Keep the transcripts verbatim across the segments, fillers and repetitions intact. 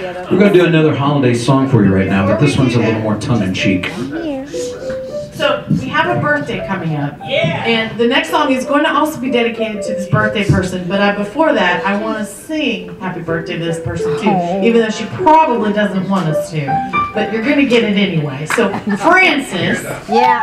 We're going to do another holiday song for you right now, but this one's a little more tongue-in-cheek. So, we have a birthday coming up. Yeah. And the next song is going to also be dedicated to this birthday person. But I, before that, I want to sing happy birthday to this person too. Even though she probably doesn't want us to. But you're going to get it anyway. So, Frances. Yeah,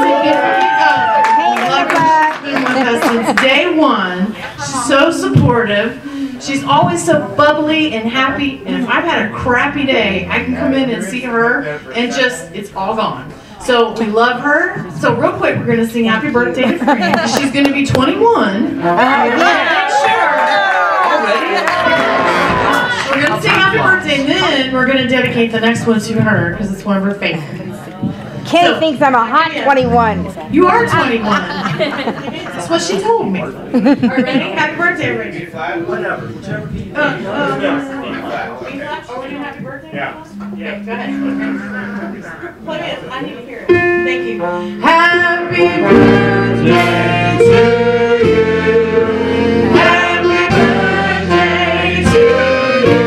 I She's been with us since day one. She's so supportive. She's always so bubbly and happy. And if I've had a crappy day, I can come in and see her and just, it's all gone. So we love her. So real quick, we're going to sing happy birthday to Fran. She's going to be twenty-one. Uh, yeah. Sure. Already? We're going to sing happy birthday, and then we're going to dedicate the next one to her because it's one of her favorites. Kenny so, thinks I'm a hot twenty-one. You are twenty-one. That's what she told me. Are you ready? Happy birthday, Richard. Whatever. Uh, uh, are we doing happy birthday? Yeah. Yeah. Go ahead. Plug it. I need to hear it. Thank you. Happy birthday to you. Happy birthday to you.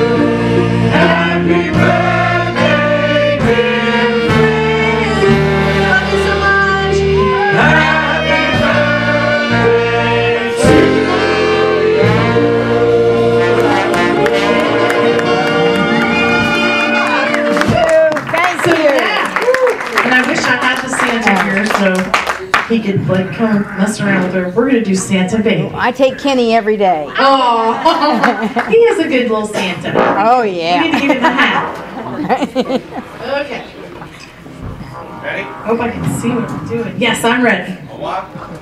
Happy birthday, dear friend. Love you so much. Happy birthday to you. So he could like come mess around with her. We're gonna do Santa Baby. I take Kenny every day. Oh, he is a good little Santa. Oh yeah. We need to get him a hat. Okay. Ready? Hope I can see what I'm doing. Yes, I'm ready. A lot.